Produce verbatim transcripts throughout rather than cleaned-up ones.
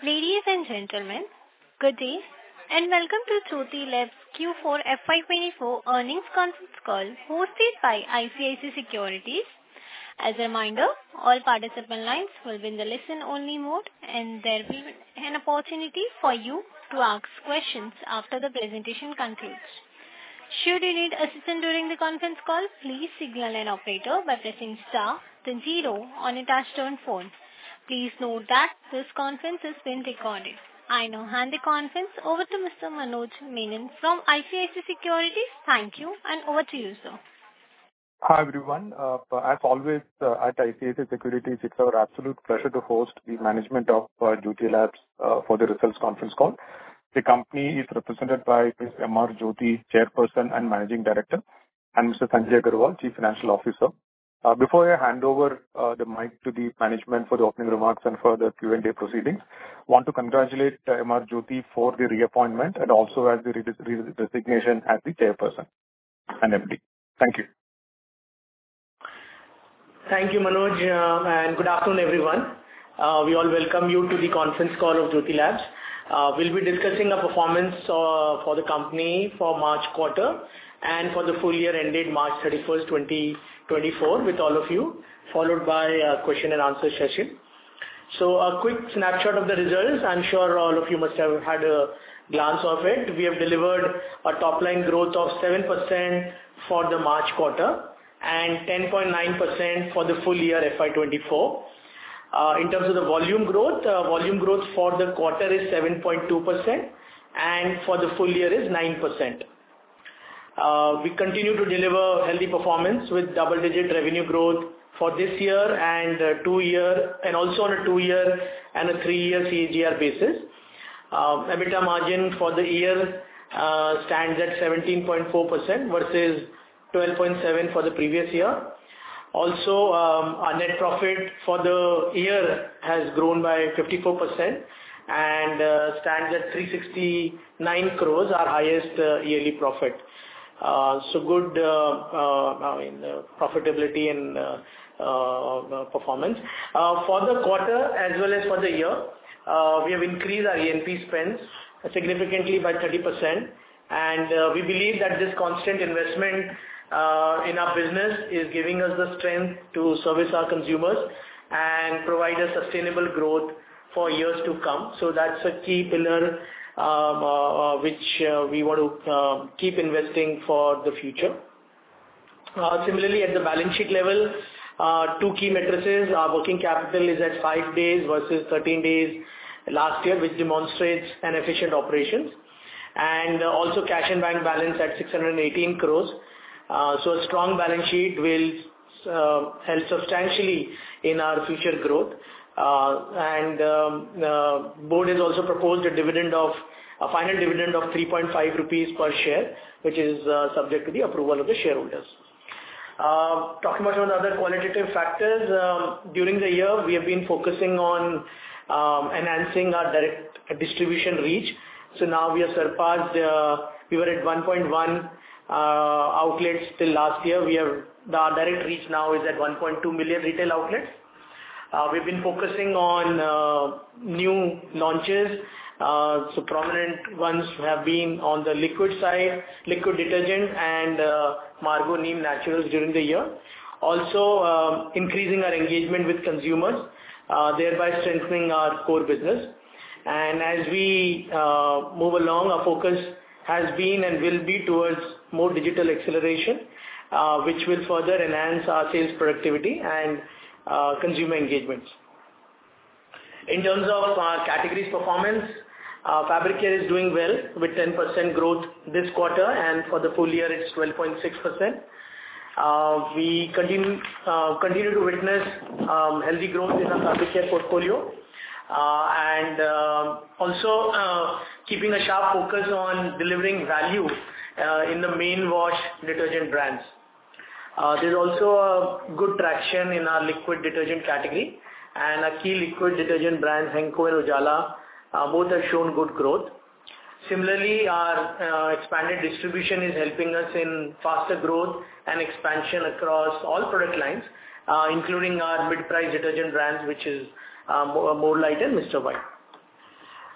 Ladies and gentlemen, good day and welcome to Jyothy Labs Q four F Y twenty-four earnings conference call hosted by I C I C I Securities. As a reminder, all participant lines will be in the listen-only mode and there will be an opportunity for you to ask questions after the presentation concludes. Should you need assistance during the conference call, please signal an operator by pressing star then zero on a touch-tone phone. Please note that this conference is being recorded. I now hand the conference over to Mister Manoj Menon from I C I C I Securities. Thank you and over to you, sir. Hi everyone. Uh, as always uh, at I C I C I Securities, it's our absolute pleasure to host the management of uh, Jyothy Labs uh, for the results conference call. The company is represented by Miz M R Jyothy, Chairperson and Managing Director, and Mister Sanjay Agarwal, Chief Financial Officer. Uh, before I hand over uh, the mic to the management for the opening remarks and for the Q and A proceedings, want to congratulate uh, M R Jyothy for the reappointment and also as the re- resignation as the Chairperson and M D. Thank you. Thank you, Manoj, uh, and good afternoon, everyone. Uh, we all welcome you to the conference call of Jyothy Labs. Uh, we'll be discussing our performance uh, for the company for March quarter and for the full year ended March thirty-first, twenty twenty-four with all of you, followed by a question and answer session. So a quick snapshot of the results. I'm sure all of you must have had a glance of it. We have delivered a top line growth of seven percent for the March quarter and ten point nine percent for the full year F Y twenty-four. Uh, in terms of the volume growth, uh, volume growth for the quarter is seven point two percent and for the full year is nine percent. Uh, we continue to deliver healthy performance with double-digit revenue growth for this year and uh, two-year and also on a two-year and a three-year C A G R basis. Uh, EBITDA margin for the year uh, stands at seventeen point four percent versus twelve point seven percent for the previous year. Also, um, our net profit for the year has grown by fifty-four percent and uh, stands at three hundred sixty-nine crores, our highest uh, yearly profit. Uh, so good uh, uh, I mean, uh, profitability and uh, uh, performance. Uh, for the quarter as well as for the year, uh, we have increased our E N P spends significantly by thirty percent and uh, we believe that this constant investment uh, in our business is giving us the strength to service our consumers and provide a sustainable growth for years to come. So that's a key pillar Um, uh, which uh, we want to uh, keep investing for the future. Uh, similarly, at the balance sheet level, uh, two key matrices, our working capital is at five days versus thirteen days last year, which demonstrates an efficient operations. And uh, also cash and bank balance at six hundred eighteen crores. Uh, so a strong balance sheet will uh, help substantially in our future growth. Uh, and um, uh, board has also proposed a dividend of a final dividend of three point five rupees per share, which is uh, subject to the approval of the shareholders. Uh, talking about some of the other qualitative factors, um, during the year we have been focusing on um, enhancing our direct distribution reach. So now we have surpassed. Uh, we were at one point one uh, outlets till last year. We have the our direct reach now is at one point two million retail outlets. Uh, we've been focusing on uh, new launches, uh, so prominent ones have been on the liquid side, liquid detergent and uh, Margo Neem Naturals during the year. Also uh, increasing our engagement with consumers, uh, thereby strengthening our core business. And as we uh, move along, our focus has been and will be towards more digital acceleration, uh, which will further enhance our sales productivity and Uh, consumer engagements. In terms of uh, categories performance, uh, fabric care is doing well with ten percent growth this quarter and for the full year it's twelve point six percent. Uh, we continue uh, continue to witness um, healthy growth in our fabric care portfolio uh, and uh, also uh, keeping a sharp focus on delivering value uh, in the main wash detergent brands. Uh, there's also a good traction in our liquid detergent category and our key liquid detergent brands Henko and Ujala uh, both have shown good growth. Similarly, our uh, expanded distribution is helping us in faster growth and expansion across all product lines, uh, including our mid-price detergent brands, which is uh, more, more Light and Mister White.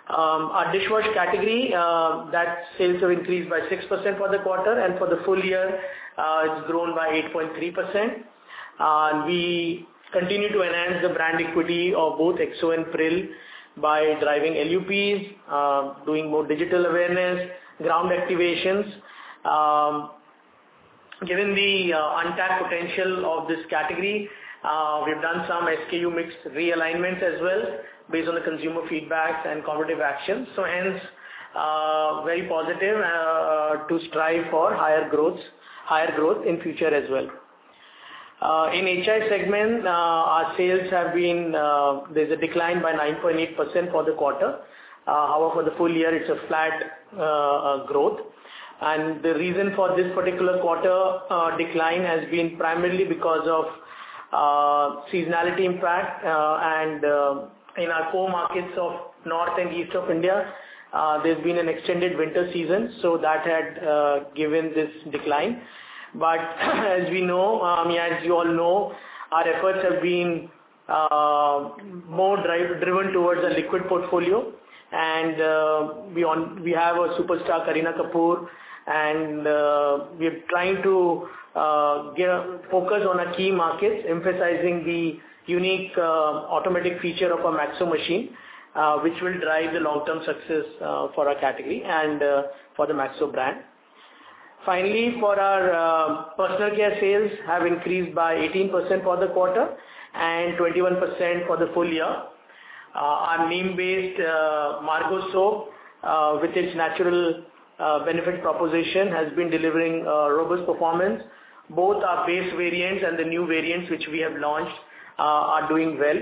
Um, our dishwash category, uh, that sales have increased by six percent for the quarter, and for the full year, uh, it's grown by eight point three percent. Uh, we continue to enhance the brand equity of both Exo and Pril by driving L U Ps, uh, doing more digital awareness, ground activations. Um, given the uh, untapped potential of this category, uh, we've done some S K U mix realignments as well based on the consumer feedbacks and competitive actions. So hence, uh, very positive uh, to strive for higher growth, higher growth in future as well. Uh, in H I segment, uh, our sales have been, uh, there's a decline by nine point eight percent for the quarter. Uh, however, for the full year, it's a flat uh, uh, growth. And the reason for this particular quarter uh, decline has been primarily because of uh, seasonality impact uh, and uh, in our core markets of North and East of India, uh, there's been an extended winter season, so that had uh, given this decline. But as we know, um, as you all know, our efforts have been uh, more drive, driven towards a liquid portfolio, and uh, we on we have a superstar Kareena Kapoor, and uh, we're trying to uh, get a focus on our key markets, emphasizing the unique uh, automatic feature of a Maxo machine, uh, which will drive the long-term success uh, for our category and uh, for the Maxo brand. Finally, for our uh, personal care sales have increased by eighteen percent for the quarter and twenty-one percent for the full year. Uh, our neem-based uh, Margo soap, uh, with its natural uh, benefit proposition, has been delivering uh, robust performance. Both our base variants and the new variants which we have launched uh, are doing well.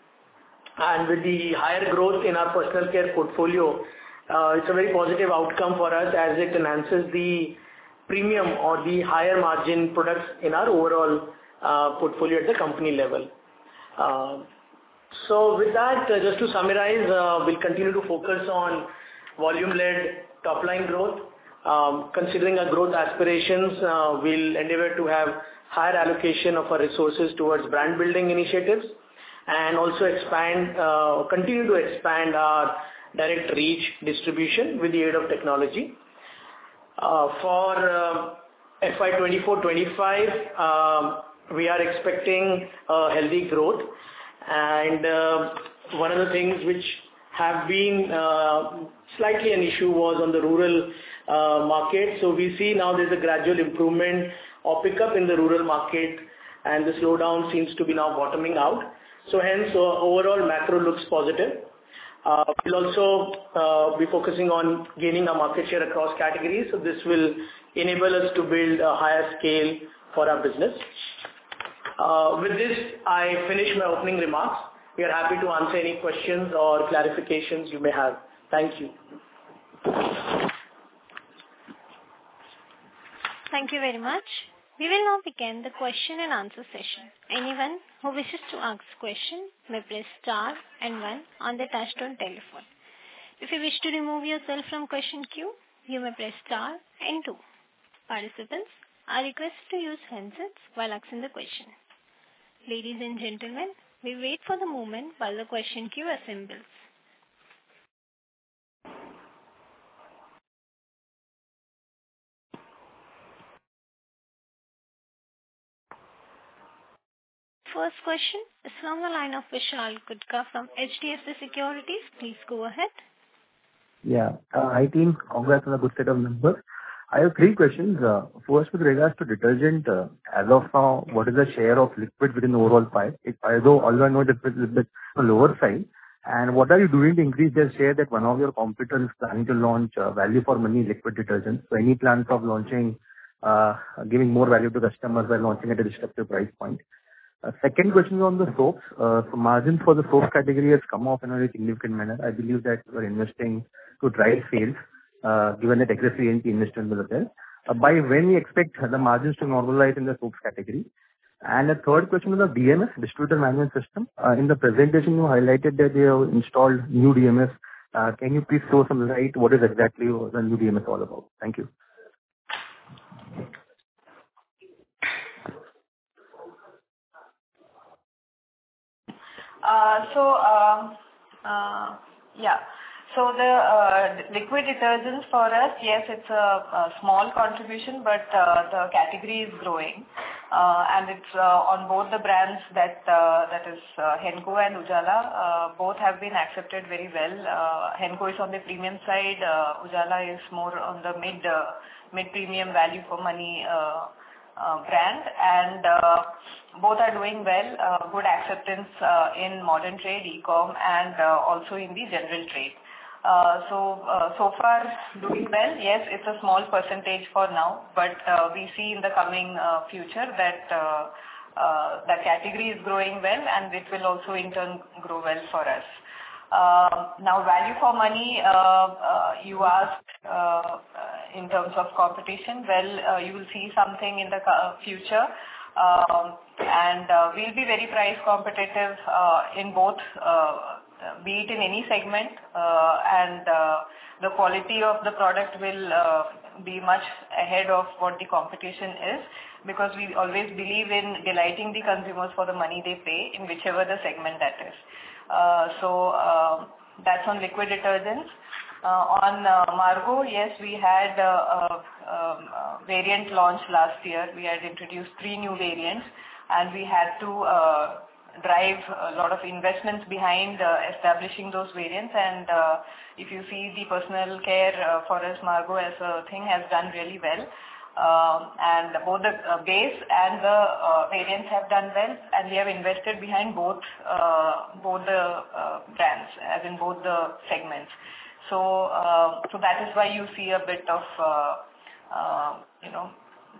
And with the higher growth in our personal care portfolio, uh, it's a very positive outcome for us as it enhances the premium or the higher margin products in our overall uh, portfolio at the company level. Uh, so with that, uh, just to summarize, uh, we'll continue to focus on volume-led top-line growth. Um, considering our growth aspirations, uh, we'll endeavor to have higher allocation of our resources towards brand building initiatives and also expand, uh, continue to expand our direct reach distribution with the aid of technology. Uh, for uh, F Y twenty-four twenty-five, um, we are expecting uh, healthy growth, and uh, one of the things which have been uh, slightly an issue was on the rural uh, market. So we see now there's a gradual improvement or pickup in the rural market, and the slowdown seems to be now bottoming out. So hence, uh, overall macro looks positive. Uh, we'll also uh, be focusing on gaining our market share across categories. So this will enable us to build a higher scale for our business. Uh, with this, I finish my opening remarks. We are happy to answer any questions or clarifications you may have. Thank you. Thank you very much. We will now begin the question and answer session. Anyone who wishes to ask question may press star and one on the touchtone telephone. If you wish to remove yourself from question queue, you may press star and two. Participants are requested to use handsets while asking the question. Ladies and gentlemen, we wait for the moment while the question queue assembles. First question is from the line of Vishal Gutka from H D F C Securities. Please go ahead. Yeah. Uh, hi team. Congrats on a good set of numbers. I have three questions. Uh, first, with regards to detergent, uh, as of now, what is the share of liquid within the overall pie? It, although, although I know that it's a bit on the lower side. And what are you doing to increase their share that one of your competitors is planning to launch uh, value for money liquid detergent? So any plans of launching, uh, giving more value to customers by launching at a disruptive price point? Uh, second question is on the soaps. Uh, so margin for the soap category has come off in a very significant manner. I believe that you are investing to drive sales, uh, given that aggressive A and P investment will occur. Uh, by when we expect the margins to normalize in the soaps category? And the third question is the D M S, Distributor Management System. Uh, in the presentation, you highlighted that they have installed new D M S. Uh, can you please throw some light? What is exactly the new D M S all about? Thank you. Uh, so, uh, uh, yeah. So the uh, liquid detergents for us, yes, it's a, a small contribution, but uh, the category is growing. Uh, and it's uh, on both the brands that uh, that is uh, Henko and Ujala. Uh, both have been accepted very well. Uh, Henko is on the premium side. Uh, Ujala is more on the mid uh, mid premium value for money uh, uh, brand, and uh, both are doing well. Uh, good acceptance uh, in modern trade, e-com, and uh, also in the general trade. Uh, so, uh, so far doing well. Yes, it's a small percentage for now, but uh, we see in the coming uh, future that uh, uh, the category is growing well, and it will also in turn grow well for us. Uh, now, value for money, uh, uh, you asked uh, in terms of competition. Well, uh, you will see something in the future, um, and uh, we'll be very price competitive uh, in both. Uh, be it in any segment, uh, and uh, the quality of the product will uh, be much ahead of what the competition is, because we always believe in delighting the consumers for the money they pay in whichever the segment that is. Uh, so uh, that's on liquid detergents. Uh, on uh, Margo, yes, we had uh, a, a variant launch last year. We had introduced three new variants, and we had to uh, drive a lot of investments behind uh, establishing those variants. And uh, if you see the personal care uh, for us, Margo as a thing has done really well. Um, and both the uh, base and the uh, variants have done well, and we have invested behind both uh, both the uh, brands, as in both the segments. So, uh, so that is why you see a bit of uh, uh, you know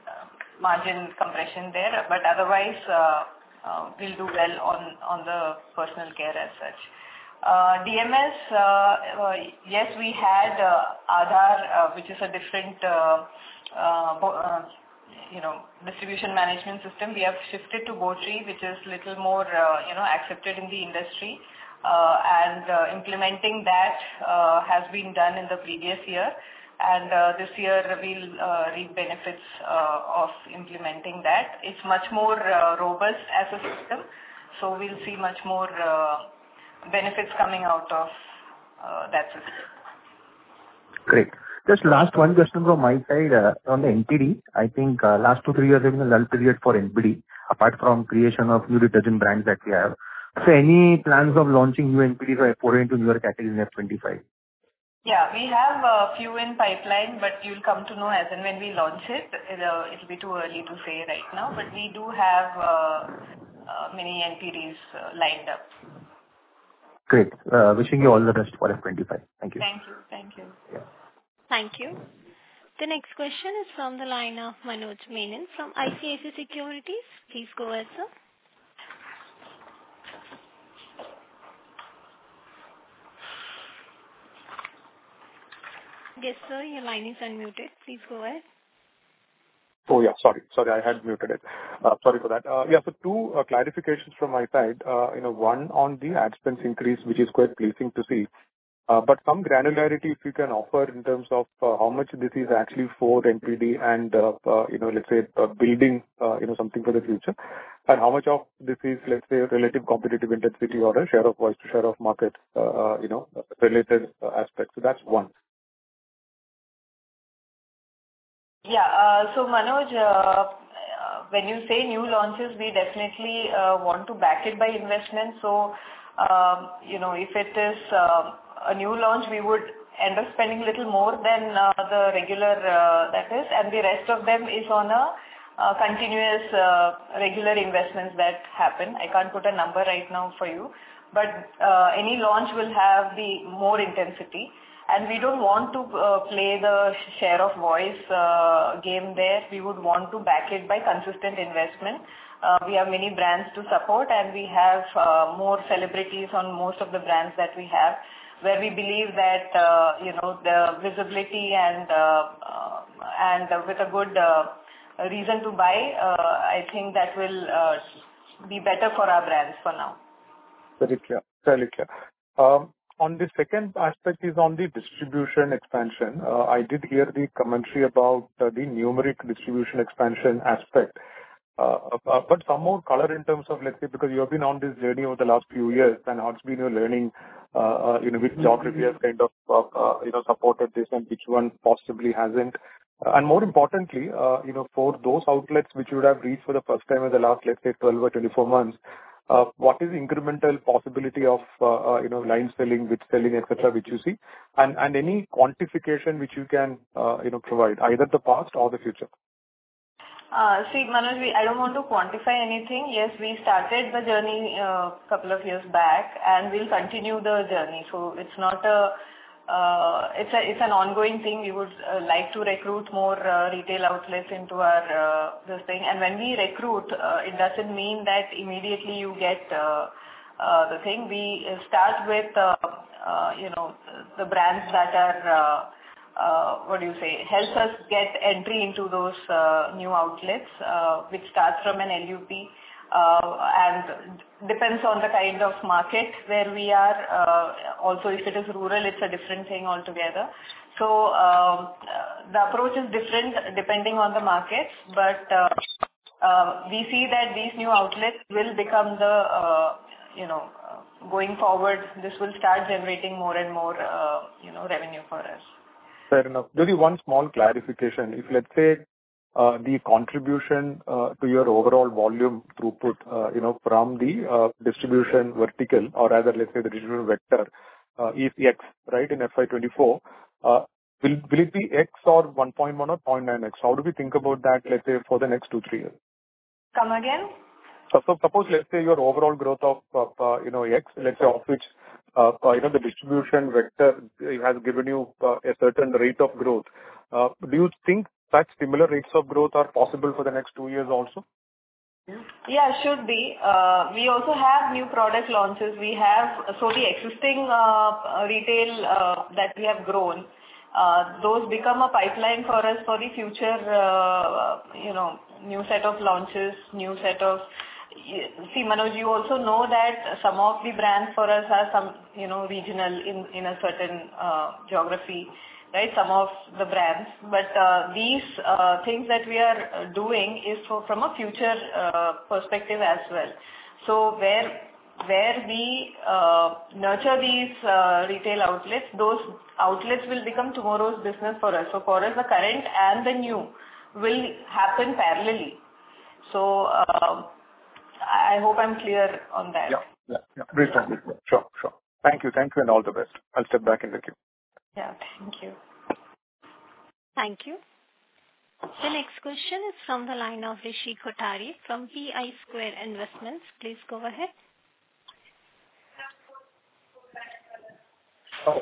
margin compression there. But otherwise, uh, Uh, will do well on, on the personal care as such. Uh, D M S, uh, uh, yes, we had uh, Aadhaar, uh, which is a different, uh, uh, uh, you know, distribution management system. We have shifted to Botry, which is little more, uh, you know, accepted in the industry. Uh, and uh, implementing that uh, has been done in the previous year. And uh, this year we'll uh, reap benefits uh, of implementing that. It's much more uh, robust as a system, so we'll see much more uh, benefits coming out of uh, that system. Great. Just last one question from my side uh, on the N P D. I think uh, last two, three years have been a lull period for N P D, apart from creation of new detergent brands that we have. So any plans of launching new N P Ds or pouring into newer categories in F twenty-five? Yeah, we have a few in pipeline, but you'll come to know as and when we launch it. It'll, it'll be too early to say right now, but we do have uh, uh, many N P Ds uh, lined up. Great. Uh, wishing you all the best for F twenty-five. Thank you. Thank you. Thank you. Yeah. Thank you. The next question is from the line of Manoj Menon from I C I C I Securities. Please go ahead, sir. Yes, sir, your line is unmuted. Please go ahead. Oh, yeah, sorry. Sorry, I had muted it. Uh, sorry for that. Uh, yeah, so two uh, clarifications from my side. Uh, you know, one on the ad spends increase, which is quite pleasing to see. Uh, but some granularity if you can offer in terms of uh, how much this is actually for N P D and, uh, uh, you know, let's say uh, building, uh, you know, something for the future. And how much of this is, let's say, relative competitive intensity or a share of voice to share of market, uh, uh, you know, related uh, aspects. So that's one. Yeah. Uh, so Manoj, uh, when you say new launches, we definitely uh, want to back it by investment. So, um, you know, if it is uh, a new launch, we would end up spending a little more than uh, the regular uh, that is, and the rest of them is on a uh, continuous uh, regular investments that happen. I can't put a number right now for you, but uh, any launch will have the more intensity. And we don't want to uh, play the share of voice uh, game there. We would want to back it by consistent investment. Uh, we have many brands to support, and we have uh, more celebrities on most of the brands that we have, where we believe that uh, you know the visibility and uh, uh, and uh, with a good uh, reason to buy, uh, I think that will uh, be better for our brands for now. Very clear. Very clear. Um, On the second aspect is on the distribution expansion. Uh, I did hear the commentary about uh, the numeric distribution expansion aspect. Uh, uh, But some more color in terms of, let's say, because you have been on this journey over the last few years, and what's been your learning, uh, uh, you know, which geography has kind of, uh, uh, you know, supported this and which one possibly hasn't? Uh, And more importantly, uh, you know, for those outlets which you would have reached for the first time in the last, let's say, twelve or twenty-four months, uh, what is the incremental possibility of, uh, uh, you know, line selling, which selling, et cetera, which you see? And and any quantification which you can, uh, you know, provide, either the past or the future? Uh, See, Manoj, we- I don't want to quantify anything. Yes, we started the journey a couple of years back, and we'll continue the journey. So it's not a, uh, it's a, it's an ongoing thing. We would uh, like to recruit more uh, retail outlets into our uh, this thing. And when we recruit, uh, it doesn't mean that immediately you get uh, uh, the thing. We start with, uh, uh, you know, the brands that are uh, Uh, what do you say, helps us get entry into those uh, new outlets, uh, which starts from an L U P uh, and depends on the kind of market where we are. Uh, also, if it is rural, it's a different thing altogether. So um, uh, the approach is different depending on the markets, but uh, uh, we see that these new outlets will become the, uh, you know, uh, going forward, this will start generating more and more, uh, you know, revenue for us. Fair enough. Just one small clarification. If, let's say, uh, the contribution uh, to your overall volume throughput, uh, you know, from the uh, distribution vertical, or rather, let's say, the distribution vector, uh, is X, right, in F Y twenty-four, uh, will will it be X or one point one or zero point nine X? How do we think about that, let's say, for the next two, three years? Come again? So so suppose, let's say, your overall growth of, of, uh, you know, X, let's say, of which, uh, uh, you know, the distribution vector has given you uh, a certain rate of growth. Uh, Do you think such similar rates of growth are possible for the next two years also? Yeah, should be. Uh, We also have new product launches. We have, so the existing uh, retail uh, that we have grown, uh, those become a pipeline for us for the future, uh, you know, new set of launches, new set of... See, Manoj, you also know that some of the brands for us are some, you know, regional in, in a certain uh, geography, right? Some of the brands. But uh, these uh, things that we are doing is for, from a future uh, perspective as well. So where where we uh, nurture these uh, retail outlets, those outlets will become tomorrow's business for us. So for us, the current and the new will happen parallelly. So uh, I hope I'm clear on that. Yeah. Yeah. Yeah. Reasonably. Sure. Sure. Thank you. Thank you, and all the best. I'll step back in the queue. Yeah. Thank you. Thank you. The next question is from the line of Rishi Kothari from P I Square Investments. Please go ahead. Oh.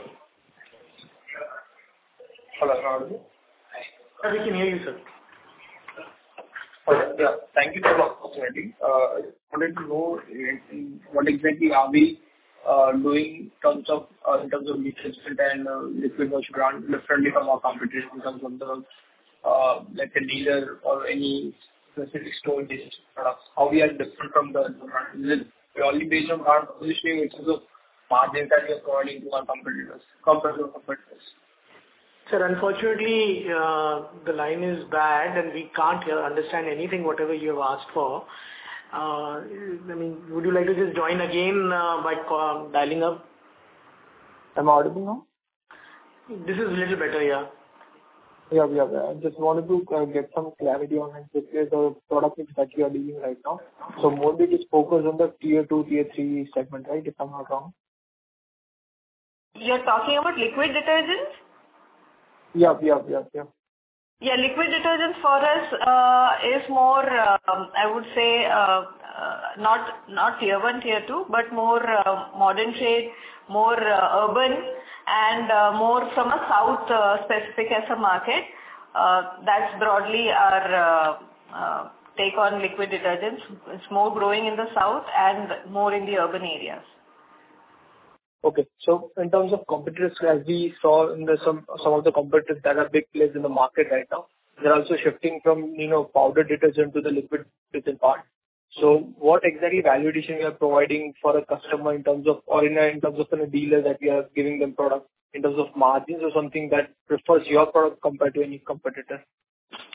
Hello. Yeah, we can hear you, sir. Okay. Yeah. Thank you for the opportunity. Uh, I wanted to know uh, what exactly are we uh, doing in terms of uh, in terms of nutrition and uh, liquid wash brand differently from our competition in terms of the uh, like a dealer or any specific store-based products. How we are different from the the brand? Is it purely based on our positioning in terms of margins that we are providing to our competitors compared to our competitors? Sir, unfortunately, uh, the line is bad and we can't hear, understand anything whatever you have asked for. Uh, I mean, would you like to just join again uh, by call, dialing up? Am I audible now? This is a little better, yeah. Yeah, yeah. yeah. I just wanted to uh, get some clarity on exactly the product mix that you are dealing right now. So mostly it is focused on the tier two, tier three segment, right? If I'm not wrong. You're talking about liquid detergents? Yeah, yeah, yeah, yeah. Yeah, liquid detergents for us uh, is more, um, I would say, uh, uh, not not tier one, tier two, but more uh, modern trade, more uh, urban, and uh, more from a south uh, specific as a market. Uh, that's broadly our uh, uh, take on liquid detergents. It's more growing in the south and more in the urban areas. Okay. So in terms of competitors, as we saw in the some some of the competitors that are big players in the market right now, they're also shifting from, you know, powder detergent to the liquid detergent part. So what exactly value addition we are providing for a customer in terms of, or in, a, in terms of a dealer that we are giving them product in terms of margins or something that prefers your product compared to any competitor?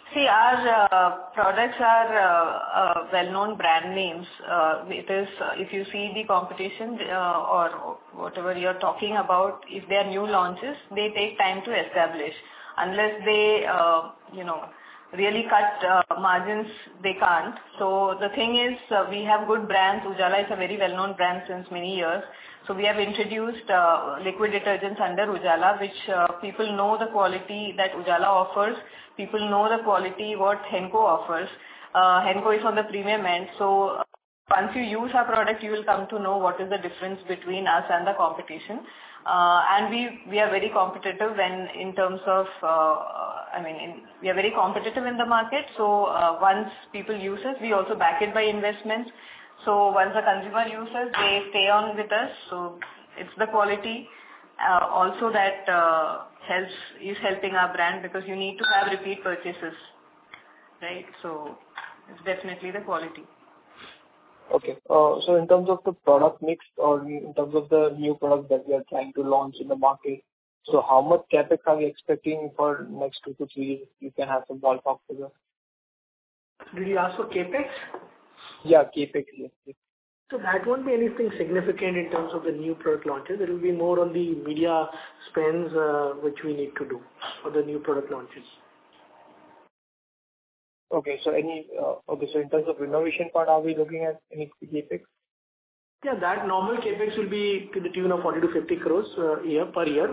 See, our uh, products are uh, uh, well-known brand names. Uh, it is, uh, if you see the competition uh, or whatever you're talking about, if they are new launches, they take time to establish. Unless they, uh, you know, really cut uh, margins, they can't. So the thing is, uh, we have good brands. Ujala is a very well-known brand since many years. So we have introduced uh, liquid detergents under Ujala, which uh, people know the quality that Ujala offers. People know the quality what Henko offers. Uh, Henko is on the premium end. So uh, once you use our product, you will come to know what is the difference between us and the competition. Uh, and we, we are very competitive when in terms of, uh, I mean, in, we are very competitive in the market. So uh, once people use us, we also back it by investments. So once the consumer uses, they stay on with us. So it's the quality uh, also that uh, helps is helping our brand, because you need to have repeat purchases, right? So it's definitely the quality. Okay. Uh, so in terms of the product mix or in terms of the new products that we are trying to launch in the market, so how much capex are we expecting for next two to three years? You can have some ballpark figure. Did you ask for capex? Yeah, capex, yes. yes. So that won't be anything significant in terms of the new product launches. It will be more on the media spends uh, which we need to do for the new product launches. Okay, so any uh, okay, so in terms of renovation part, are we looking at any capex? Yeah, that normal capex will be to the tune of forty to fifty crores uh, year per year.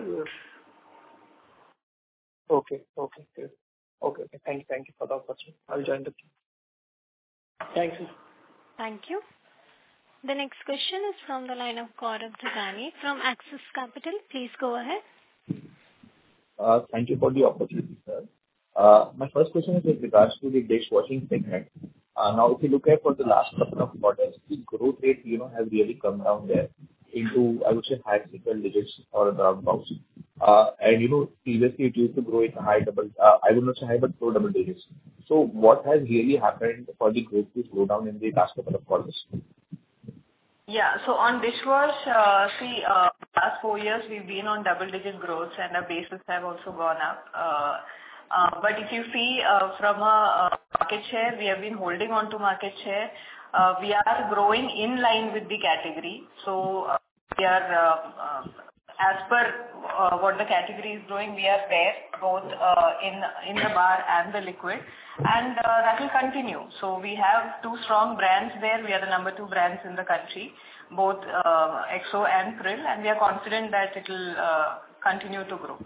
Okay, okay, okay, okay. okay. Thank you, thank you for the opportunity. I'll join the team. Thanks. Thank you. The next question is from the line of Gaurav Jogani from Axis Capital. Please go ahead. Uh, Thank you for the opportunity, sir. Uh, My first question is with regards to the dishwashing segment. Uh, Now, if you look at for the last couple of quarters, the growth rate, you know, has really come down there into, I would say, high single digits or thereabouts. Uh, And, you know, previously it used to grow in high double, uh, I would not say high, but low double digits. So what has really happened for the growth to slow down in the last couple of quarters? Yeah. So on dishwash, uh, see, uh, last four years we've been on double-digit growth and our bases have also gone up. Uh, uh, but if you see uh, from a uh, market share, we have been holding on to market share. Uh, we are growing in line with the category. So uh, we are, uh, uh, as per uh, what the category is growing, we are there both uh, in in the bar and the liquid, and uh, that will continue. So we have two strong brands there. We are the number two brands in the country, both uh, Exo and Pril, and we are confident that it will uh, continue to grow.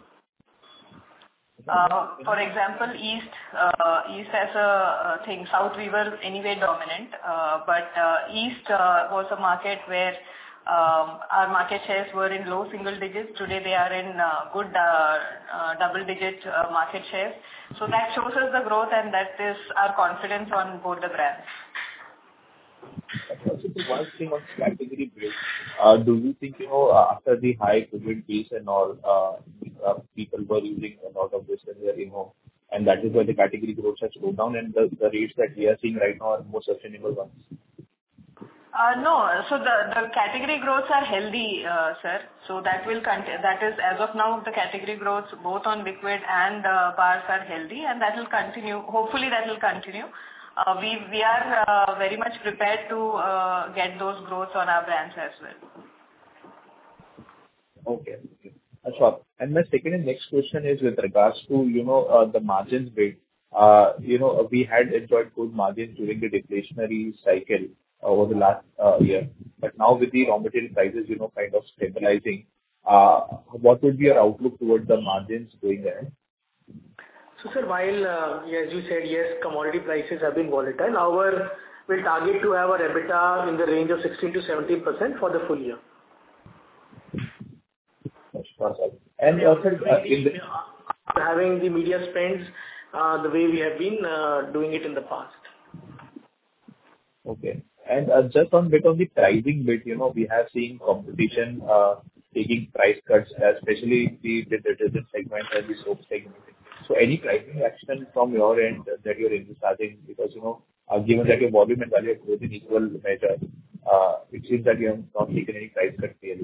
Uh, for example, East, uh, East as a uh, thing, South we were anyway dominant, uh, but uh, East uh, was a market where um, our market shares were in low single digits. Today they are in uh, good uh, uh, double digit uh, market shares. So that shows us the growth, and that is our confidence on both the brands. Also, the one thing on category base, uh, do you think, you know, uh, after the high COVID base and all, uh, uh, people were using a lot of this in their, you know, and that is why the category growth has slowed down, and the, the rates that we are seeing right now are more sustainable ones? Uh, no, so the, the category growths are healthy, uh, sir. So that will continue. That is, as of now, the category growths both on liquid and uh, bars are healthy, and that will continue. Hopefully, that will continue. Uh, we we are uh, very much prepared to uh, get those growths on our brands as well. Okay. okay. Uh, Sure. And my second and next question is with regards to, you know, uh, the margins bit. Uh, You know, we had enjoyed good margins during the deflationary cycle uh, over the last uh, year. But now with the raw material prices, you know, kind of stabilizing, uh, what would be your outlook towards the margins going ahead? So, sir, while, uh, as you said, yes, commodity prices have been volatile, however, we'll target to have our EBITDA in the range of sixteen to seventeen percent for the full year. Sure, sir. And uh, sir, uh, in the... having the media spends uh, the way we have been uh, doing it in the past. Okay. And uh, just on bit of the pricing bit, you know, we have seen competition uh, taking price cuts, especially the the detergent segment and the soap segment. So any pricing action from your end that you're envisaging? Because, you know, uh, given that your volume and value are growth in equal measure, uh, it seems that you have not taken any price cut really.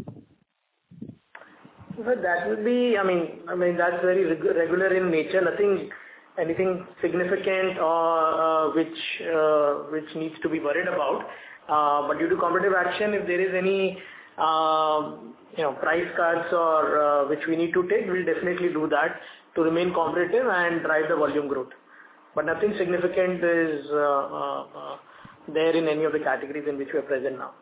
But that will be, I mean, I mean that's very reg- regular in nature. Nothing anything significant or which which needs to be worried about. But due to competitive action, if there is any you know price cuts or which we need to take, we'll definitely do that to remain competitive and drive the volume growth. But nothing significant is uh, uh, there in any of the categories in which we are present now.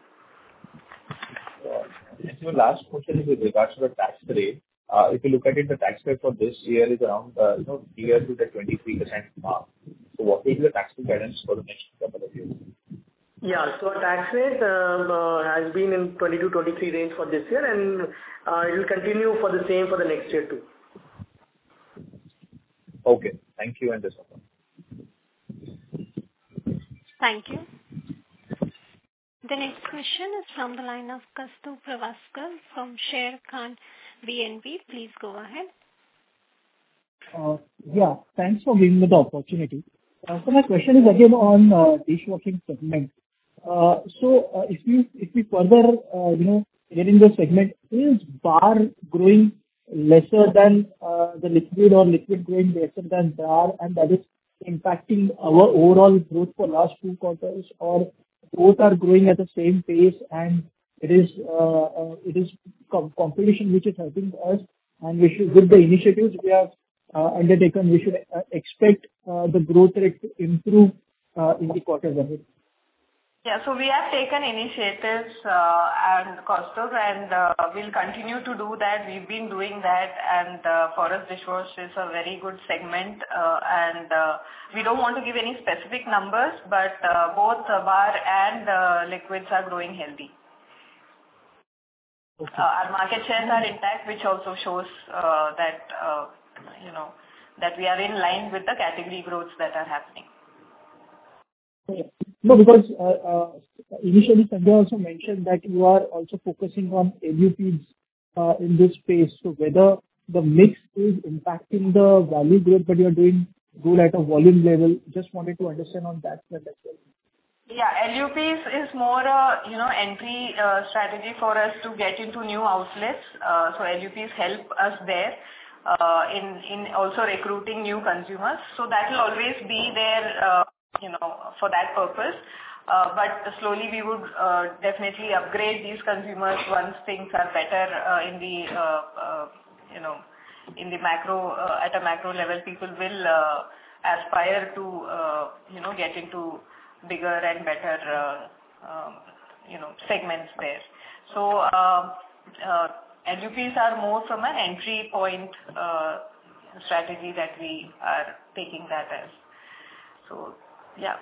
So last question is with regards to the tax rate. Uh, if you look at it, the tax rate for this year is around uh, you know near to the twenty-three percent mark. So what will be the tax guidance for the next couple of years? Yeah, so our tax rate uh, uh, has been in twenty-two to twenty-three range for this year, and uh, it will continue for the same for the next year too. Okay, thank you, and this one. Thank you. The next question is from the line of Kaustubh Pawaskar from Sharekhan B N P. Please go ahead. Uh, yeah, thanks for giving me the opportunity. Uh, so my question is again on uh, dishwashing segment. Uh, so uh, if you if we further uh, you know get in the segment, is bar growing lesser than uh, the liquid or liquid growing lesser than bar, and that is impacting our overall growth for last two quarters, or both are growing at the same pace and it is uh, uh, it is com- competition which is helping us, and we should, with the initiatives we have uh, undertaken, we should uh, expect uh, the growth rate to improve uh, in the quarters ahead. Yeah, so we have taken initiatives uh, and Kaustubh, and uh, we'll continue to do that. We've been doing that, and uh, for us dishwash is a very good segment, uh, and uh, we don't want to give any specific numbers, but uh, both uh, bar and uh, liquids are growing healthy. Okay. Uh, our market shares are intact, which also shows uh, that uh, you know that we are in line with the category growths that are happening. Okay. No, because uh, uh, initially Sanjay also mentioned that you are also focusing on L U Ps uh, in this space. So whether the mix is impacting the value growth, but you are doing good at a volume level, just wanted to understand on that front as well. Yeah, L U Ps is more a you know entry uh, strategy for us to get into new outlets. Uh, so L U Ps help us there uh, in in also recruiting new consumers. So that will always be there. Uh, you know, for that purpose. Uh, but slowly we would uh, definitely upgrade these consumers once things are better uh, in the, uh, uh, you know, in the macro, uh, at a macro level, people will uh, aspire to, uh, you know, get into bigger and better, uh, um, you know, segments there. So, uh, uh, L U Ps are more from an entry point uh, strategy that we are taking that as. So, yeah.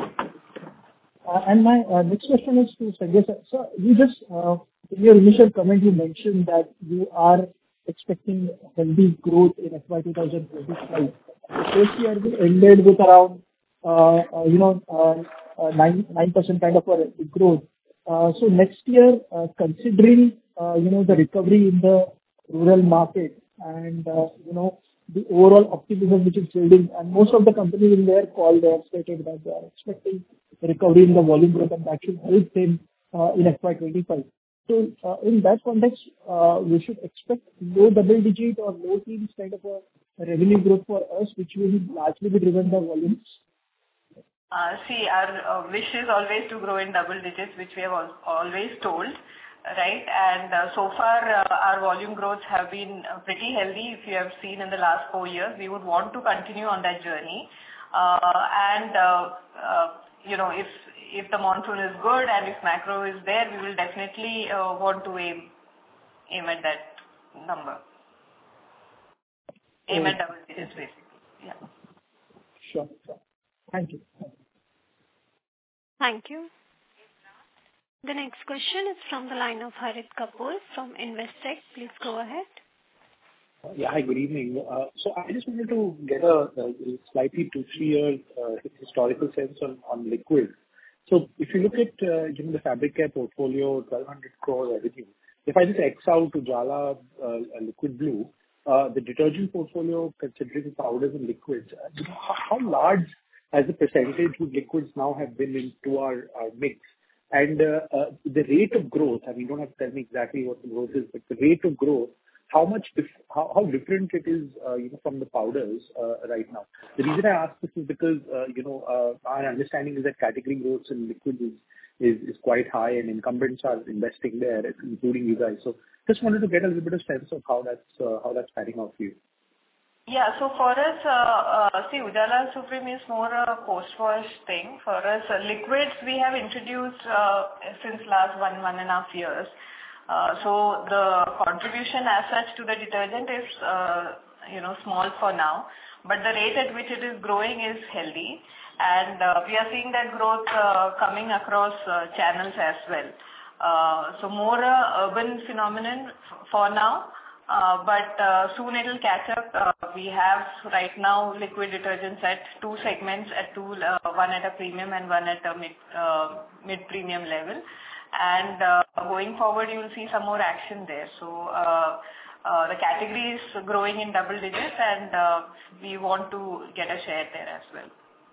Uh, and my uh, next question is to Sanjay sir. So you just, uh, in your initial comment, you mentioned that you are expecting healthy growth in F Y twenty twenty-five. The first year we ended with around, uh, uh, you know, uh, uh, nine, nine percent kind of a growth. Uh, so next year, uh, considering, uh, you know, the recovery in the rural market and, uh, you know, the overall optimism which is building, and most of the companies in their call, they have stated that they are expecting recovery in the volume growth, and that should help them uh, in F Y twenty-five. So, uh, in that context, uh, we should expect low double digit or low teens kind of a revenue growth for us, which will largely be driven by volumes. Uh, see, our uh, wish is always to grow in double digits, which we have al- always told. Right, and uh, so far uh, our volume growths have been uh, pretty healthy. If you have seen in the last four years, we would want to continue on that journey. Uh, and uh, uh, you know, if if the monsoon is good and if macro is there, we will definitely uh, want to aim aim at that number. Aim at double digits, basically. Yeah. Sure. Sure. Thank you. Thank you. The next question is from the line of Harit Kapoor from Investec. Please go ahead. Yeah, hi, good evening. Uh, so I just wanted to get a, a slightly two, three year uh, historical sense on, on liquid. So if you look at uh, you know, the fabric care portfolio, twelve hundred crore revenue, if I just X out Ujala uh, Liquid Blue, uh, the detergent portfolio, considering powders and liquids, uh, you know, how, how large as a percentage would liquids now have been into our, our mix? And uh, uh, the rate of growth, I mean, you don't have to tell me exactly what the growth is, but the rate of growth, how much dif- how, how different it is, uh, you know, from the powders uh, right now. The reason I ask this is because, uh, you know, uh, our understanding is that category growth in liquids is, is, is quite high and incumbents are investing there, including you guys. So just wanted to get a little bit of sense of how that's, uh, how that's panning out for you. Yeah. So for us, uh, uh, see, Ujala Supreme is more a post-wash thing. For us, uh, liquids we have introduced uh, since last one, one and a half years. Uh, so the contribution as such to the detergent is, uh, you know, small for now, but the rate at which it is growing is healthy. And uh, we are seeing that growth uh, coming across uh, channels as well. Uh, so more uh, urban phenomenon f- for now. Uh, but uh, soon it will catch up. Uh, we have right now liquid detergents at two segments, at two, uh, one at a premium and one at a mid, uh, mid-premium level. And uh, going forward, you will see some more action there. So uh, uh, the category is growing in double digits, and uh, we want to get a share there as well.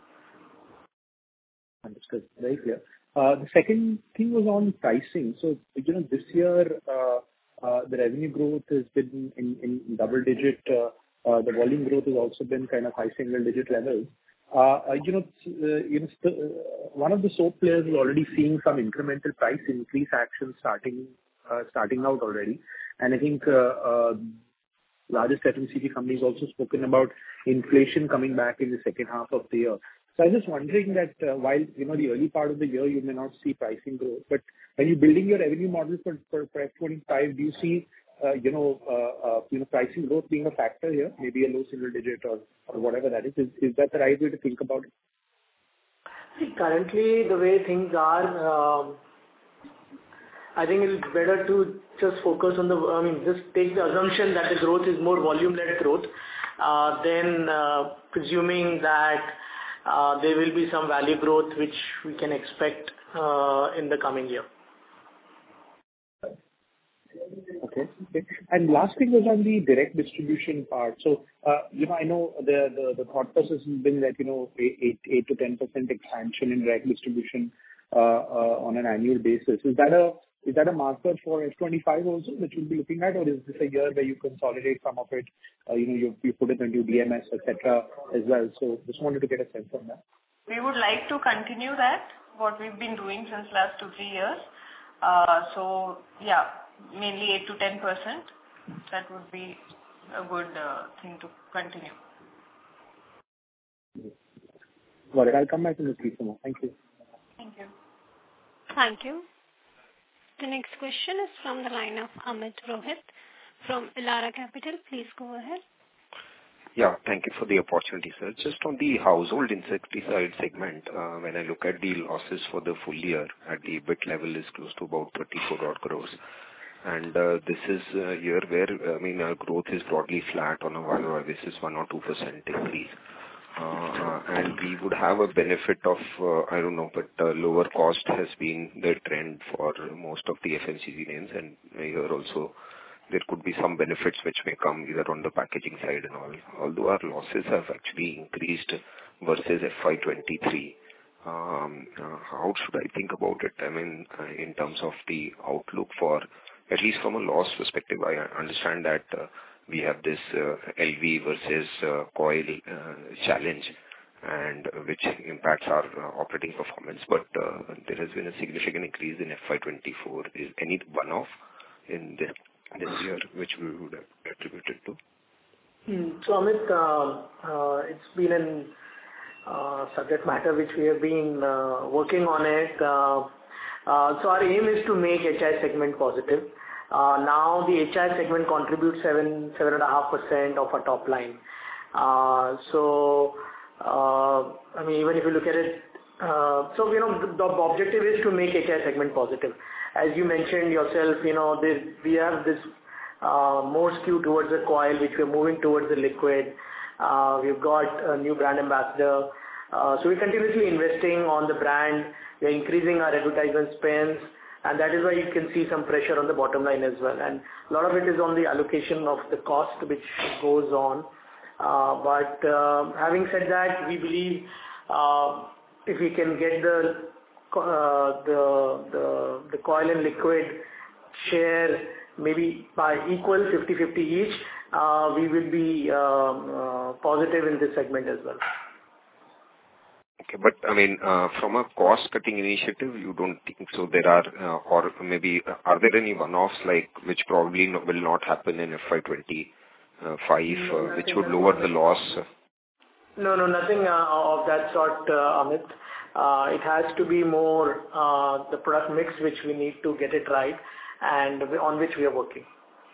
Understood. Very clear. Uh, the second thing was on pricing. So, you know, this year, uh, Uh, the revenue growth has been in, in double digit. Uh, uh, the volume growth has also been kind of high single digit levels. Uh, uh, you know, uh, you know, st- uh, one of the soap players is already seeing some incremental price increase action starting uh, starting out already, and I think uh, uh, largest F M C G companies also spoken about inflation coming back in the second half of the year. So I was just wondering that uh, while, you know, the early part of the year, you may not see pricing growth, but when you're building your revenue model for, for, for F twenty-five, do you see, uh, you know, uh, uh, you know, pricing growth being a factor here, maybe a low single digit or, or whatever that is? Is, is that the right way to think about it? See, currently the way things are, um, I think it's better to just focus on the, I mean, just take the assumption that the growth is more volume-led growth, uh, then uh, presuming that Uh, there will be some value growth which we can expect uh, in the coming year. Okay. Okay. And last thing was on the direct distribution part. So, uh, you know, I know the, the, the thought process has been that, you know, eight to ten percent expansion in direct distribution uh, uh, on an annual basis. Is that a Is that a marker for F twenty-five also that you'll be looking at, or is this a year where you consolidate some of it, uh, you know, you, you put it into D M S, et cetera, as well? So just wanted to get a sense on that. We would like to continue that, what we've been doing since last two, three years. Uh, so, yeah, mainly eight to ten percent. That would be a good uh, thing to continue. Got it. I'll come back in the three more. Thank you. Thank you. Thank you. The next question is from the line of Amit Rohit from Elara Capital. Please go ahead. Yeah, thank you for the opportunity, sir. Just on the household insecticide segment, uh, when I look at the losses for the full year at the EBIT level is close to about thirty-four odd crores. And uh, this is a year where, I mean, our growth is broadly flat on a Y O Y basis, one or two percent increase. Uh, and we would have a benefit of, uh, I don't know, but uh, lower cost has been the trend for most of the F M C G names, and here also there could be some benefits which may come either on the packaging side and all. Although our losses have actually increased versus F Y twenty-three, um, uh, how should I think about it? I mean, uh, in terms of the outlook for, at least from a loss perspective, I understand that uh, we have this uh, L V versus uh, coil uh, challenge, and uh, which impacts our uh, operating performance. But uh, there has been a significant increase in F Y twenty-four. Is any one-off in this, this year which we would have attributed to? Hmm. So, Amit, uh, uh, it's been an uh, subject matter which we have been uh, working on it. Uh, uh, so, our aim is to make H I segment positive. Uh, now the H I segment contributes seven, seven and a half percent of our top line. Uh, so, uh, I mean, even if you look at it, uh, so, you know, the, the objective is to make H I segment positive. As you mentioned yourself, you know, this, we have this uh, more skew towards the coil, which we're moving towards the liquid. Uh, we've got a new brand ambassador. Uh, so we're continuously investing on the brand. We're increasing our advertisement spends. And that is why you can see some pressure on the bottom line as well. And a lot of it is on the allocation of the cost which goes on. Uh, but uh, having said that, we believe uh, if we can get the uh, the, the the coil and liquid share maybe by equal fifty-fifty each, uh, we will be uh, uh, positive in this segment as well. Okay. But I mean, uh, from a cost-cutting initiative, you don't think so there are, uh, or maybe uh, are there any one-offs like which probably no, will not happen in F Y twenty-five, No, uh, which nothing, would nothing. lower the loss? No, no, nothing uh, of that sort, uh, Amit. Uh, It has to be more uh, the product mix which we need to get it right and on which we are working.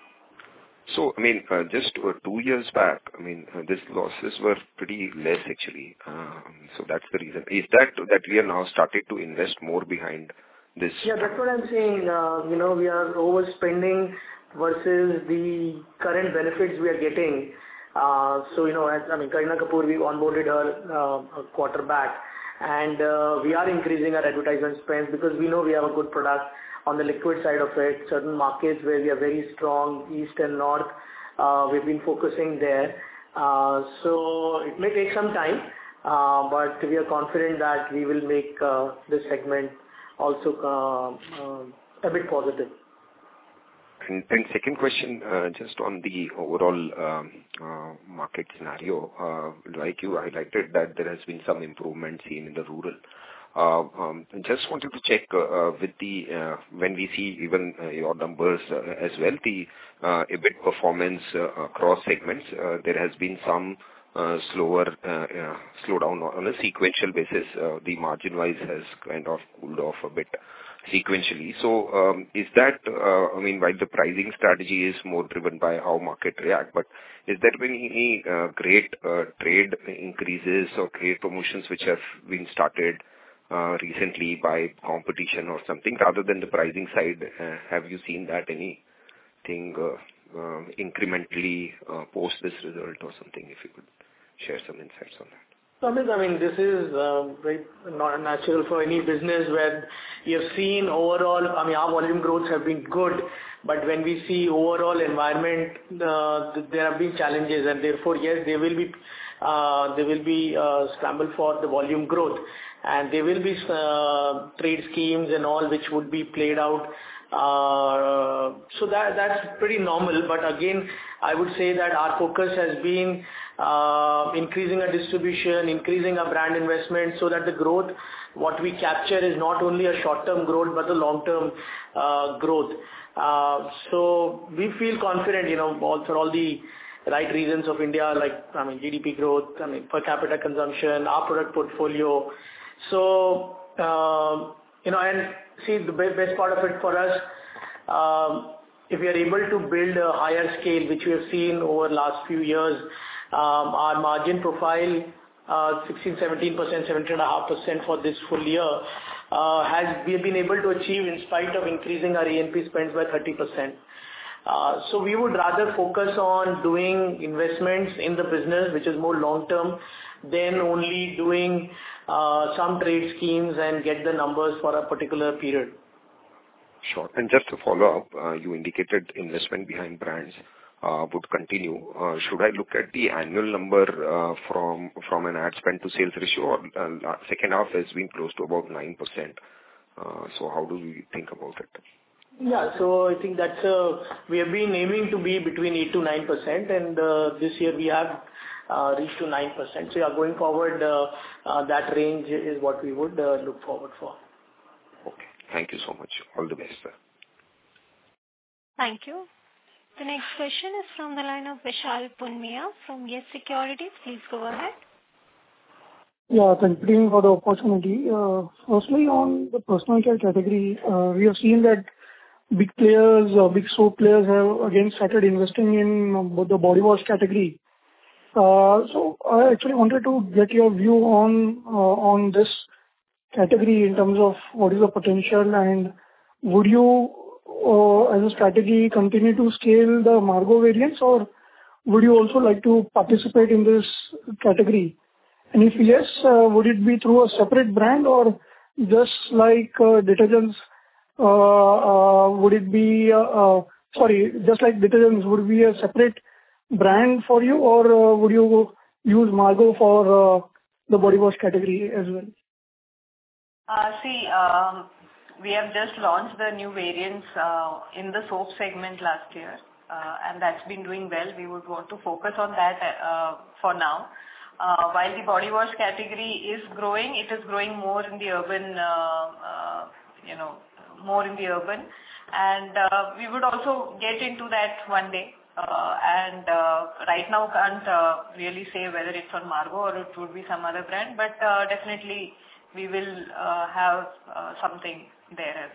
So, I mean, uh, just uh, two years back, I mean, uh, these losses were pretty less actually. Um, so that's the reason. Is that that we are now started to invest more behind this? Yeah, that's what I'm saying. Uh, you know, we are overspending versus the current benefits we are getting. Uh, so, you know, as, I mean, Kareena Kapoor, we onboarded her uh, a quarter back, and uh, we are increasing our advertisement spends because we know we have a good product. On the liquid side of it, certain markets where we are very strong, east and north, uh, we've been focusing there. Uh, so it may take some time, uh, but we are confident that we will make uh, this segment also uh, uh, a bit positive. And, and second question, uh, just on the overall um, uh, market scenario, uh, like you highlighted that there has been some improvement seen in the rural. Uh, um, just wanted to check uh, uh, with the uh, when we see even uh, your numbers uh, as well, the uh, EBIT performance uh, across segments, uh, there has been some uh, slower uh, uh, slowdown on a sequential basis. Uh, the margin-wise has kind of cooled off a bit sequentially. So, um, is that, uh, I mean, while the pricing strategy is more driven by how market react, but is there been any uh, great uh, trade increases or trade promotions which have been started Uh, recently by competition or something rather than the pricing side? Uh, have you seen that anything uh, uh, incrementally uh, post this result or something? If you could share some insights on that. Amit, I mean, this is uh, very not natural for any business where you have seen overall, I mean, our volume growths have been good, but when we see overall environment, uh, there have been challenges, and therefore, yes, there will be uh, there will be uh, scramble for the volume growth, and there will be uh, trade schemes and all which would be played out. Uh, so that that's pretty normal. But again, I would say that our focus has been uh, increasing our distribution, increasing our brand investment, so that the growth, what we capture is not only a short-term growth, but a long-term uh, growth. Uh, so we feel confident, you know, all, for all the right reasons of India, like, I mean, G D P growth, I mean, per capita consumption, our product portfolio. So, uh, you know, and see, the best part of it for us, um, if we are able to build a higher scale, which we have seen over the last few years, um, our margin profile, uh, sixteen, seventeen percent, seventeen point five percent for this full year, uh, has we have been able to achieve in spite of increasing our A and P spends by thirty percent. Uh, so we would rather focus on doing investments in the business, which is more long-term, than only doing uh, some trade schemes and get the numbers for a particular period. Sure. And just to follow up, uh, you indicated investment behind brands uh, would continue. Uh, should I look at the annual number uh, from from an ad spend to sales ratio, or uh, second half has been close to about nine percent? Uh, so how do we think about it? Yeah, so I think that's uh, we have been aiming to be between eight to nine percent, and uh, this year we have uh, reached to nine percent. So yeah, going forward, uh, uh, that range is what we would uh, look forward for. Okay, thank you so much. All the best, sir. Thank you. The next question is from the line of Vishal Punmiya from Yes Securities. Please go ahead. Yeah, thank you for the opportunity. Uh, firstly, on the personal care category, uh, we have seen that big players, uh, big soap players have again started investing in uh, the body wash category. Uh, so I actually wanted to get your view on uh, on this category in terms of what is the potential, and would you, uh, as a strategy, continue to scale the Margo variants, or would you also like to participate in this category? And if yes, uh, would it be through a separate brand, or just like uh, detergents? Uh, uh, would it be, uh, uh, sorry, just like detergents, would it be a separate brand for you, or uh, would you use Margo for uh, the body wash category as well? Uh, see, um, we have just launched the new variants uh, in the soap segment last year, uh, and that's been doing well. We would want to focus on that uh, for now. Uh, while the body wash category is growing, it is growing more in the urban, uh, uh, you know, more in the urban. And uh, we would also get into that one day. Uh, and uh, right now can't uh, really say whether it's on Margo or it would be some other brand, but uh, definitely we will uh, have uh, something there as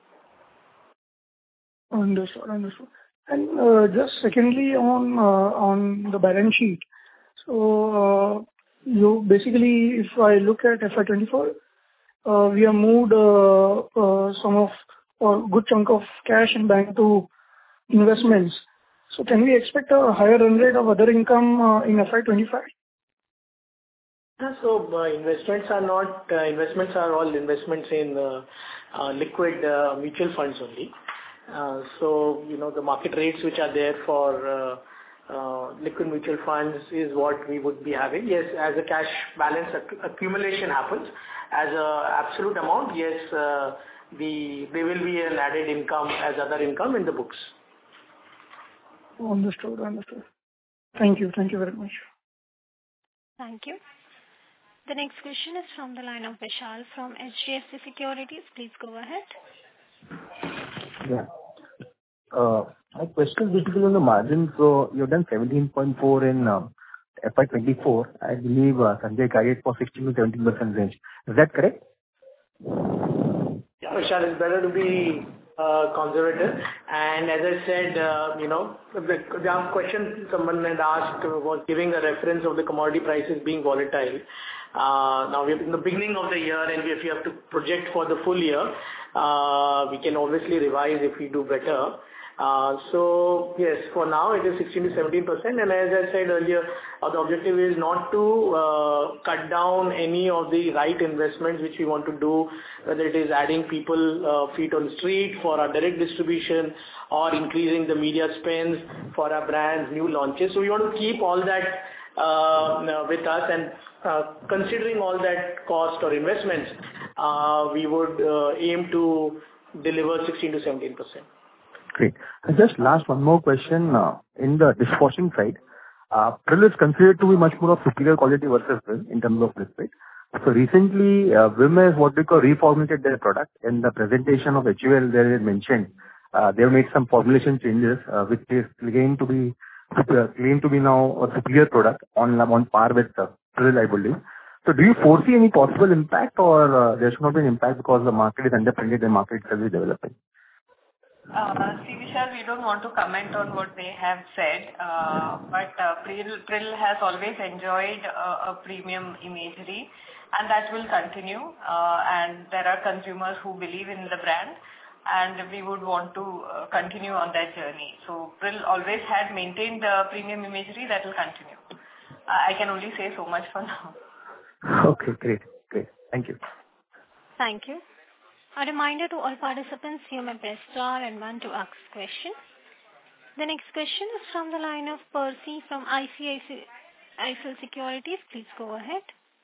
well. Understood, understood. And uh, just secondly on uh, on the balance sheet. So, uh, you basically, if I look at F Y twenty-four, uh, we have moved uh, uh, some of a good chunk of cash in bank to investments. So, can we expect a higher run rate of other income uh, in F Y twenty-five? So, uh, investments are not, uh, investments are all investments in uh, uh, liquid uh, mutual funds only. Uh, so, you know, the market rates which are there for uh, Uh, liquid mutual funds is what we would be having. Yes, as a cash balance acc- accumulation happens, as a absolute amount, yes, uh, the there will be an added income as other income in the books. Understood, understood. Thank you, thank you very much. Thank you. The next question is from the line of Vishal from H D F C Securities. Please go ahead. Yeah. Uh, my question is basically on the margin. So you've done seventeen point four in uh, F Y twenty-four. I believe uh, Sanjay guided for sixteen to seventeen percent range. Is that correct? Yeah, Vishal, it's better to be uh, conservative. And as I said, uh, you know, the, the question someone had asked was giving a reference of the commodity prices being volatile. Uh, now we're in the beginning of the year, and if you have to project for the full year, uh, we can obviously revise if we do better. Uh, so yes, for now it is sixteen to seventeen percent, and as I said earlier, uh, the objective is not to uh, cut down any of the right investments which we want to do, whether it is adding people uh, feet on the street for our direct distribution or increasing the media spends for our brands, new launches. So we want to keep all that uh, with us, and uh, considering all that cost or investments, uh, we would uh, aim to deliver sixteen to seventeen percent. Great. And just last one more question. Uh, in the dishwashing side, uh, Pril is considered to be much more of superior quality versus Vim in terms of liquid. So recently, uh, Vim has what we call reformulated their product. In the presentation of H U L, they mentioned uh, they have made some formulation changes, uh, which is claimed to be uh, claimed to be now a superior product on on par with uh, Pril, I believe. So do you foresee any possible impact, or uh, there should not be an impact because the market is underpenetrated, the market itself is developing? Uh, see, Vishal, we don't want to comment on what they have said, uh, but uh, Pril, Pril has always enjoyed uh, a premium imagery, and that will continue. Uh, and there are consumers who believe in the brand, and we would want to uh, continue on that journey. So Pril always had maintained the premium imagery, that will continue. Uh, I can only say so much for now. Okay, great, great. Thank you. Thank you. A reminder to all participants, you may press star and one to ask question. The next question is from the line of Percy from I C I C I Securities. Please go ahead.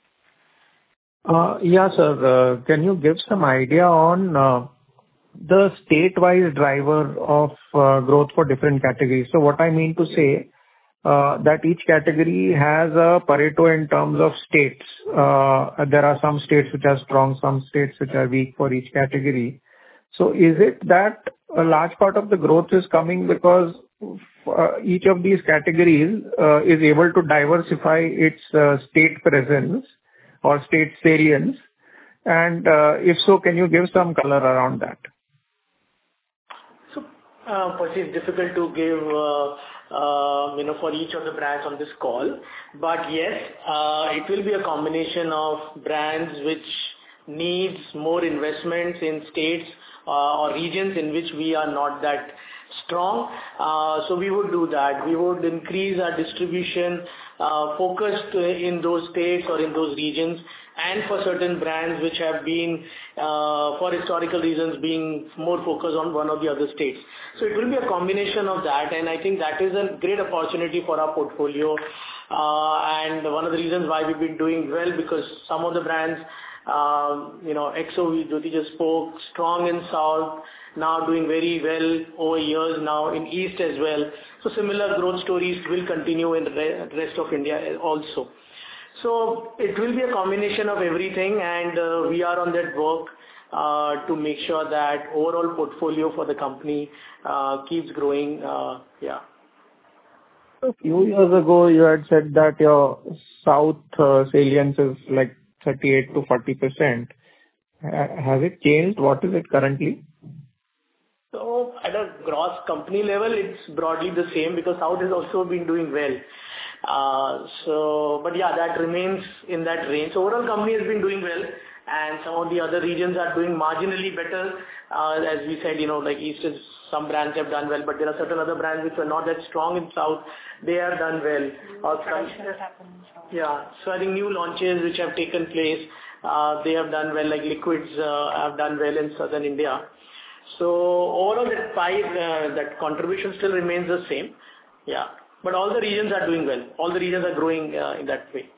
Uh, yeah, sir. Uh, can you give some idea on uh, the state-wise driver of uh, growth for different categories? So what I mean to say, uh, that each category has a Pareto in terms of states. Uh, there are some states which are strong, some states which are weak for each category. So is it that a large part of the growth is coming because uh, each of these categories uh, is able to diversify its uh, state presence or state salience? And uh, if so, can you give some color around that? So, uh, Percy, it's difficult to give uh, Uh, you know, for each of the brands on this call. But yes, uh, it will be a combination of brands which needs more investments in states uh, or regions in which we are not that strong. Uh, so we would do that. We would increase our distribution uh, focused in those states or in those regions, and for certain brands which have been, uh, for historical reasons, being more focused on one of the other states. So it will be a combination of that, and I think that is a great opportunity for our portfolio. Uh, and one of the reasons why we've been doing well, because some of the brands Um, you know, X O, Jyoti just spoke, strong in South, now doing very well over years now in East as well. So similar growth stories will continue in the rest of India also. So it will be a combination of everything, and uh, we are on that work uh, to make sure that overall portfolio for the company uh, keeps growing. Uh, yeah. A few years ago, you had said that your South uh, salience is like thirty-eight to forty percent. Ha- Has it changed? What is it currently? So at a gross company level, it's broadly the same because South has also been doing well. Uh, So, but yeah, that remains in that range. So overall company has been doing well, and some of the other regions are doing marginally better. Uh, As we said, you know, like East is, some brands have done well, but there are certain other brands which are not that strong in South. They have done well. Or some- Yeah. So I think new launches which have taken place, uh, they have done well, like liquids, uh, have done well in Southern India. So overall, that pie, uh, that contribution still remains the same. Yeah. But all the regions are doing well. All the regions are growing uh, in that way.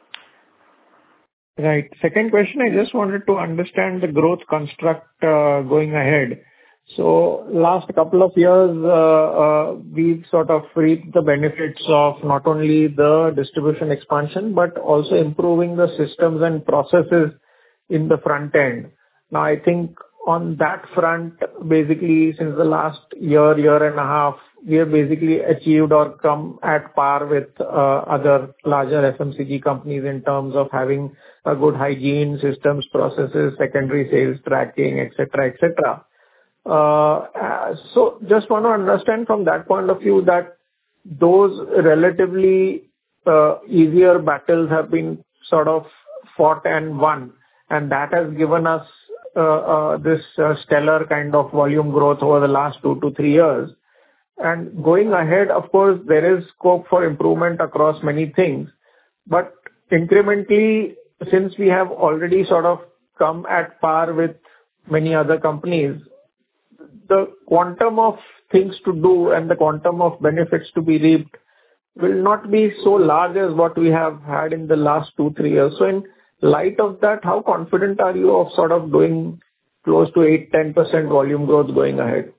Right. Second question, I just wanted to understand the growth construct uh, going ahead. So last couple of years, uh, uh, we've sort of reaped the benefits of not only the distribution expansion, but also improving the systems and processes in the front end. Now, I think on that front, basically, since the last year, year and a half, we have basically achieved or come at par with uh, other larger F M C G companies in terms of having a good hygiene, systems, processes, secondary sales tracking, et cetera, et cetera. Uh, uh, So just want to understand from that point of view that those relatively uh, easier battles have been sort of fought and won, and that has given us uh, uh, this uh, stellar kind of volume growth over the last two to three years. And going ahead, of course, there is scope for improvement across many things, but incrementally, since we have already sort of come at par with many other companies, the quantum of things to do and the quantum of benefits to be reaped will not be so large as what we have had in the last two, three years. So in light of that, how confident are you of sort of doing close to eight to ten percent volume growth going ahead?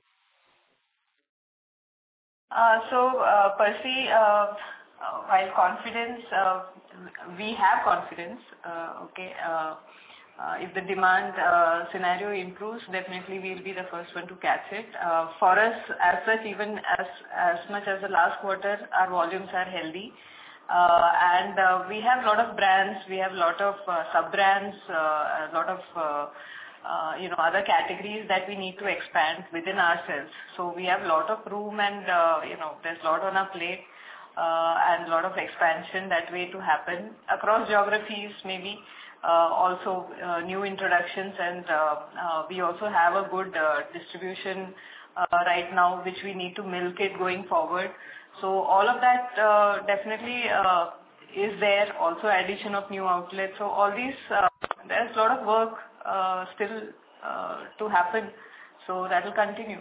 Uh, So, uh, Percy, uh, while confidence, uh, we have confidence, uh, okay. uh, uh, If the demand uh, scenario improves, definitely we'll be the first one to catch it. Uh, For us, as such, even as as much as the last quarter, our volumes are healthy. Uh, And uh, we have a lot of brands, we have a lot of uh, sub-brands, uh, a lot of uh, uh, you know, other categories that we need to expand within ourselves. So we have a lot of room and, uh, you know, there's a lot on our plate, uh, and a lot of expansion that way to happen across geographies, maybe, uh, also uh, new introductions, and uh, uh, we also have a good uh, distribution uh, right now, which we need to milk it going forward. So all of that uh, definitely uh, is there, also addition of new outlets. So all these, uh, there's a lot of work uh, still uh, to happen. So that will continue.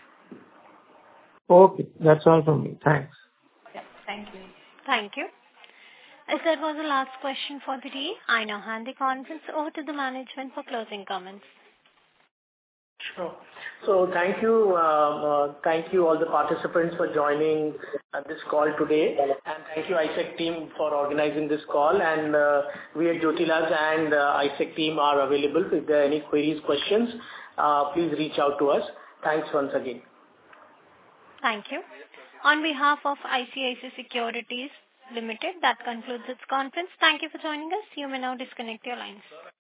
Okay, that's all from me. Thanks. Yeah, thank you. Thank you. As that was the last question for the day, I now hand the conference over to the management for closing comments. Sure. So thank you, um, uh, thank you all the participants for joining uh, this call today, and thank you I S E C team for organizing this call. And uh, we at Jyothy Labs and uh, I S E C team are available. If there are any queries, questions, uh, please reach out to us. Thanks once again. Thank you. On behalf of I C I C I Securities Limited, that concludes its conference. Thank you for joining us. You may now disconnect your lines.